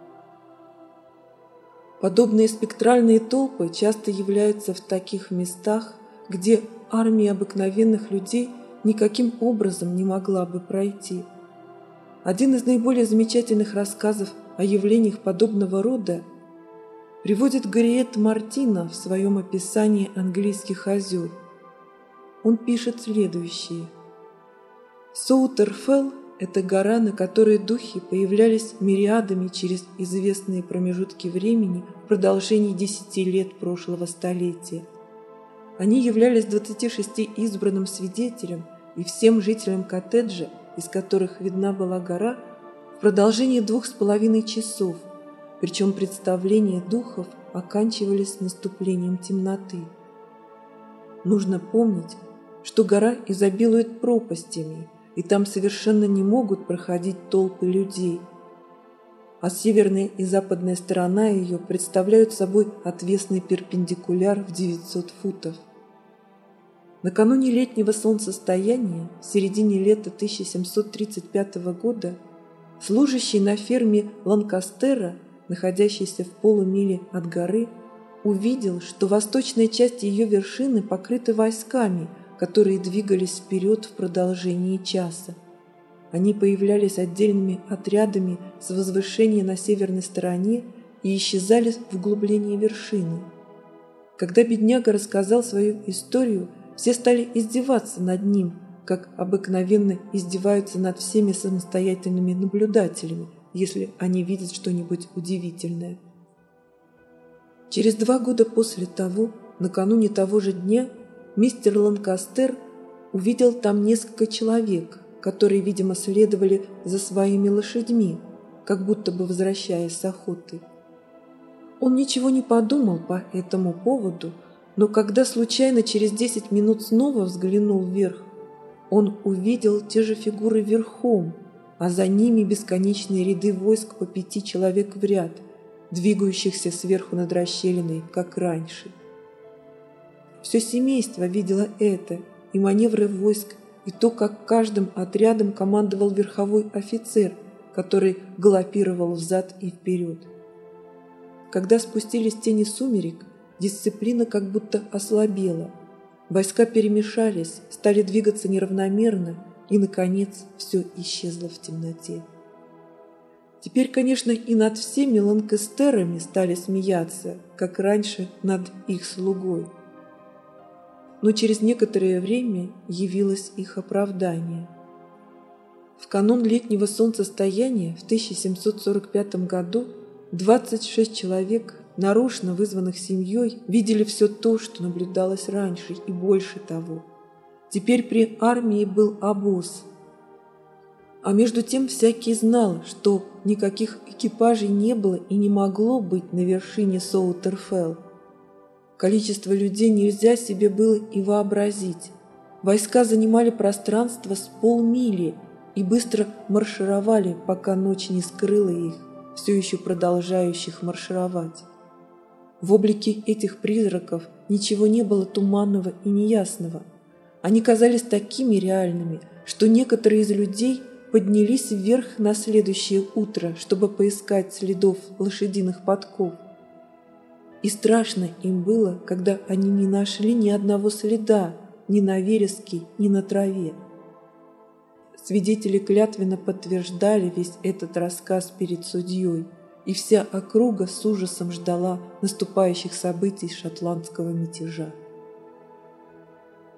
Подобные спектральные толпы часто являются в таких местах, где армия обыкновенных людей никаким образом не могла бы пройти. Один из наиболее замечательных рассказов о явлениях подобного рода приводит Гарриет Мартина в своем описании английских озер. Он пишет следующее. Соутерфелл – это гора, на которой духи появлялись мириадами через известные промежутки времени в продолжении десяти лет прошлого столетия. Они являлись двадцати шести избранным свидетелям и всем жителям коттеджа, из которых видна была гора, в продолжении двух с половиной часов, причем представления духов оканчивались наступлением темноты. Нужно помнить, что гора изобилует пропастями, и там совершенно не могут проходить толпы людей, а северная и западная сторона ее представляют собой отвесный перпендикуляр в девятьсот футов. Накануне летнего солнцестояния, в середине лета тысяча семьсот тридцать пятого года, служащий на ферме Ланкастера, находящийся в полумиле от горы, увидел, что восточная часть ее вершины покрыта войсками, которые двигались вперед в продолжении часа. Они появлялись отдельными отрядами с возвышения на северной стороне и исчезали в углублении вершины. Когда бедняга рассказал свою историю, все стали издеваться над ним, как обыкновенно издеваются над всеми самостоятельными наблюдателями, если они видят что-нибудь удивительное. Через два года после того, накануне того же дня, мистер Ланкастер увидел там несколько человек, которые, видимо, следовали за своими лошадьми, как будто бы возвращаясь с охоты. Он ничего не подумал по этому поводу, но когда случайно через десять минут снова взглянул вверх, он увидел те же фигуры верхом, а за ними бесконечные ряды войск по пяти человек в ряд, двигающихся сверху над расщелиной, как раньше. Все семейство видело это, и маневры войск, и то, как каждым отрядом командовал верховой офицер, который галопировал взад и вперед. Когда спустились тени сумерек, дисциплина как будто ослабела. Войска перемешались, стали двигаться неравномерно, и, наконец, все исчезло в темноте. Теперь, конечно, и над всеми ланкастерами стали смеяться, как раньше над их слугой. Но через некоторое время явилось их оправдание. В канун летнего солнцестояния в тысяча семьсот сорок пятом году двадцать шесть человек, нарочно вызванных семьей, видели все то, что наблюдалось раньше, и больше того. Теперь при армии был обоз. А между тем всякий знал, что никаких экипажей не было и не могло быть на вершине Соутерфелл. Количество людей нельзя себе было и вообразить. Войска занимали пространство с полмили и быстро маршировали, пока ночь не скрыла их, все еще продолжающих маршировать. В облике этих призраков ничего не было туманного и неясного. Они казались такими реальными, что некоторые из людей поднялись вверх на следующее утро, чтобы поискать следов лошадиных подков. И страшно им было, когда они не нашли ни одного следа ни на вереске, ни на траве. Свидетели клятвенно подтверждали весь этот рассказ перед судьей, и вся округа с ужасом ждала наступающих событий шотландского мятежа.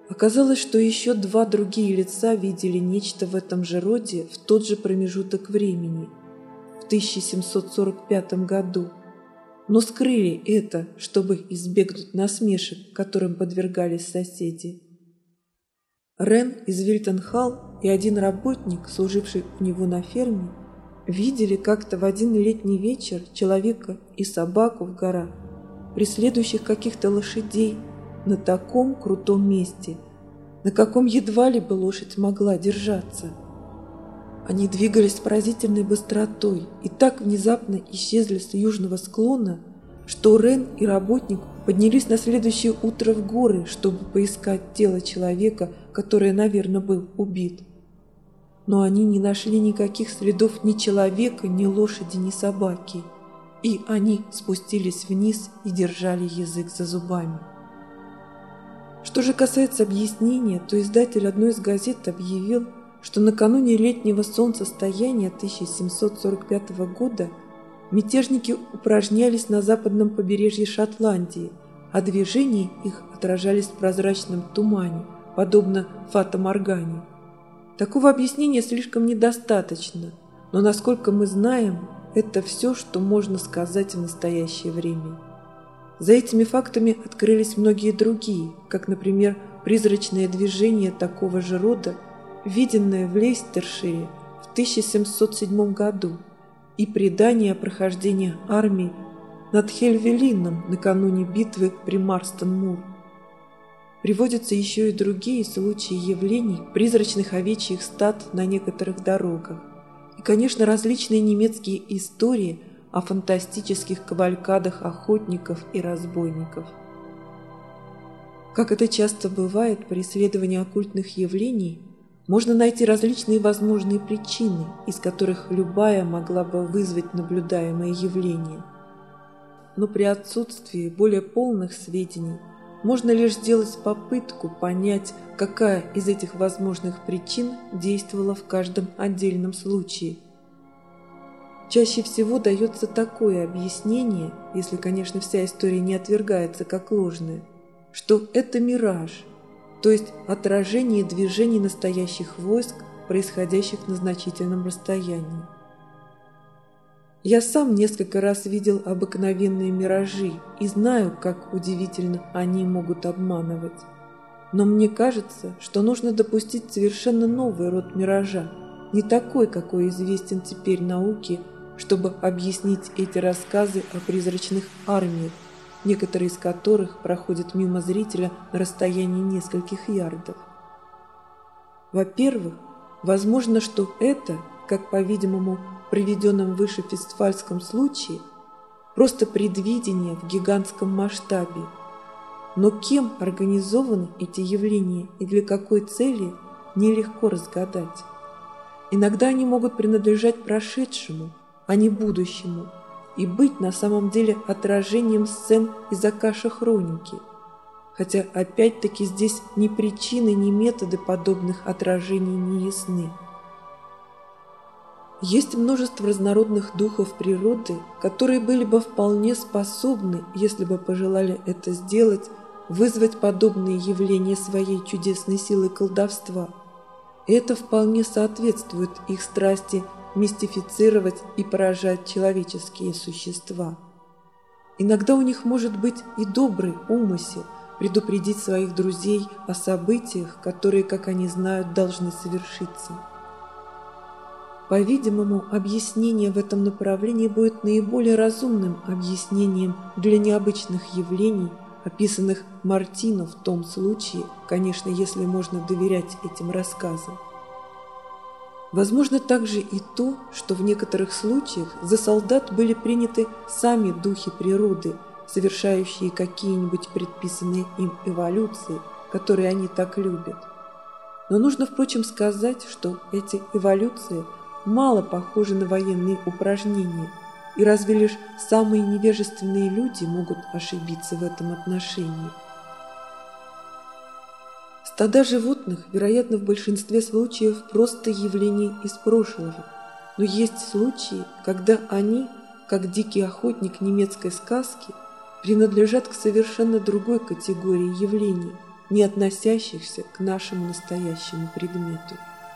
Оказалось, что еще два другие лица видели нечто в этом же роде в тот же промежуток времени, в тысяча семьсот сорок пятом году, но скрыли это, чтобы избегнуть насмешек, которым подвергались соседи. Рен из Вильтон-Халл и один работник, служивший у него на ферме, видели как-то в один летний вечер человека и собаку в горах, преследующих каких-то лошадей на таком крутом месте, на каком едва ли бы лошадь могла держаться. Они двигались с поразительной быстротой и так внезапно исчезли с южного склона, что Рен и работник поднялись на следующее утро в горы, чтобы поискать тело человека, который, наверное, был убит. Но они не нашли никаких следов ни человека, ни лошади, ни собаки, и они спустились вниз и держали язык за зубами. Что же касается объяснения, то издатель одной из газет объявил, что накануне летнего солнцестояния тысяча семьсот сорок пятого года мятежники упражнялись на западном побережье Шотландии, а движения их отражались в прозрачном тумане, подобно фата-моргане. Такого объяснения слишком недостаточно, но, насколько мы знаем, это все, что можно сказать в настоящее время. За этими фактами открылись многие другие, как, например, призрачное движение такого же рода, виденное в Лейстершире в тысяча семьсот седьмом году, и предание о прохождении армии над Хельвелином накануне битвы при Марстон-Мур. Приводятся еще и другие случаи явлений призрачных овечьих стад на некоторых дорогах, и, конечно, различные немецкие истории о фантастических кавалькадах охотников и разбойников. Как это часто бывает при исследовании оккультных явлений, можно найти различные возможные причины, из которых любая могла бы вызвать наблюдаемое явление. Но при отсутствии более полных сведений можно лишь сделать попытку понять, какая из этих возможных причин действовала в каждом отдельном случае. Чаще всего дается такое объяснение, если, конечно, вся история не отвергается как ложная, что это мираж, то есть отражение движений настоящих войск, происходящих на значительном расстоянии. Я сам несколько раз видел обыкновенные миражи и знаю, как удивительно они могут обманывать. Но мне кажется, что нужно допустить совершенно новый род миража, не такой, какой известен теперь науке, чтобы объяснить эти рассказы о призрачных армиях, некоторые из которых проходят мимо зрителя на расстоянии нескольких ярдов. Во-первых, возможно, что это, как, по-видимому, в приведенном выше Вестфальском случае, просто предвидение в гигантском масштабе. Но кем организованы эти явления и для какой цели, нелегко разгадать. Иногда они могут принадлежать прошедшему, а не будущему, и быть на самом деле отражением сцен из Акаша хроники, хотя опять-таки здесь ни причины, ни методы подобных отражений не ясны. Есть множество разнородных духов природы, которые были бы вполне способны, если бы пожелали это сделать, вызвать подобные явления своей чудесной силой колдовства. И это вполне соответствует их страсти мистифицировать и поражать человеческие существа. Иногда у них может быть и добрый умысел предупредить своих друзей о событиях, которые, как они знают, должны совершиться. По-видимому, объяснение в этом направлении будет наиболее разумным объяснением для необычных явлений, описанных Мартино в том случае, конечно, если можно доверять этим рассказам. Возможно также и то, что в некоторых случаях за солдат были приняты сами духи природы, совершающие какие-нибудь предписанные им эволюции, которые они так любят. Но нужно, впрочем, сказать, что эти эволюции мало похожи на военные упражнения, и разве лишь самые невежественные люди могут ошибиться в этом отношении. Стада животных, вероятно, в большинстве случаев просто явления из прошлого, но есть случаи, когда они, как дикий охотник немецкой сказки, принадлежат к совершенно другой категории явлений, не относящихся к нашему настоящему предмету.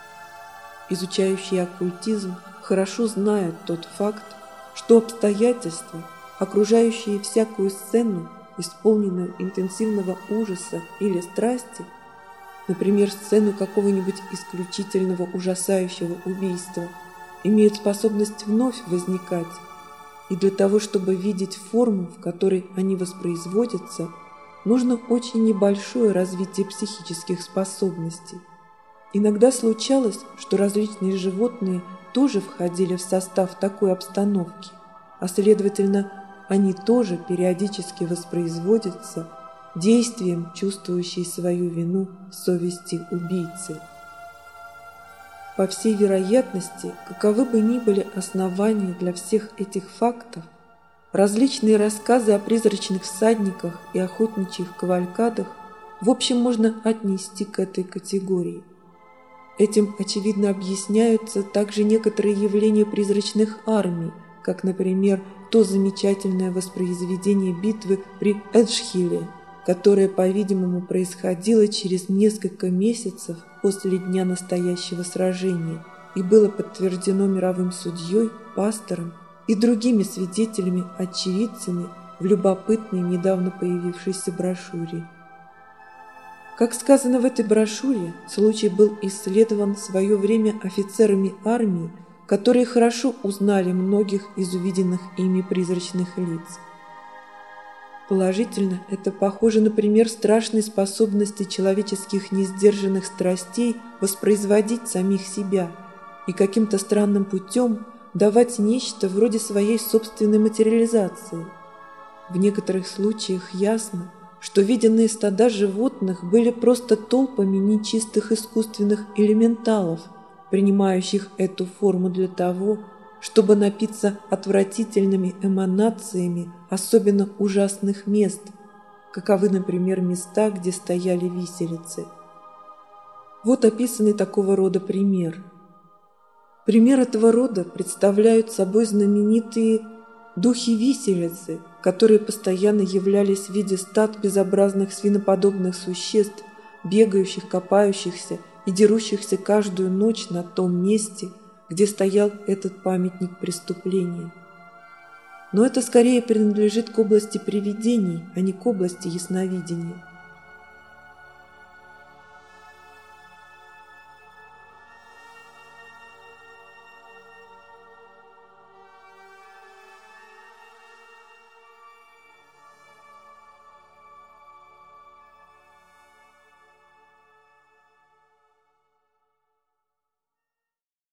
Изучающие оккультизм хорошо знают тот факт, что обстоятельства, окружающие всякую сцену, исполненную интенсивного ужаса или страсти, например, сцену какого-нибудь исключительного ужасающего убийства, имеют способность вновь возникать, и для того, чтобы видеть форму, в которой они воспроизводятся, нужно очень небольшое развитие психических способностей. Иногда случалось, что различные животные тоже входили в состав такой обстановки, а следовательно, они тоже периодически воспроизводятся действием, чувствующей свою вину совести убийцы. По всей вероятности, каковы бы ни были основания для всех этих фактов, различные рассказы о призрачных всадниках и охотничьих кавалькадах в общем можно отнести к этой категории. Этим, очевидно, объясняются также некоторые явления призрачных армий, как, например, то замечательное воспроизведение битвы при Эджхилле, которое, по-видимому, происходило через несколько месяцев после дня настоящего сражения и было подтверждено мировым судьей, пастором и другими свидетелями-очевидцами в любопытной недавно появившейся брошюре. Как сказано в этой брошюре, случай был исследован в свое время офицерами армии, которые хорошо узнали многих из увиденных ими призрачных лиц. Положительно, это похоже на пример страшной способности человеческих несдержанных страстей воспроизводить самих себя и каким-то странным путем давать нечто вроде своей собственной материализации. В некоторых случаях ясно, что виденные стада животных были просто толпами нечистых искусственных элементалов, принимающих эту форму для того, чтобы напиться отвратительными эманациями особенно ужасных мест, каковы, например, места, где стояли виселицы. Вот описанный такого рода пример. Пример этого рода представляют собой знаменитые духи-виселицы, которые постоянно являлись в виде стад безобразных свиноподобных существ, бегающих, копающихся и дерущихся каждую ночь на том месте, где стоял этот памятник преступления. Но это скорее принадлежит к области привидений, а не к области ясновидения.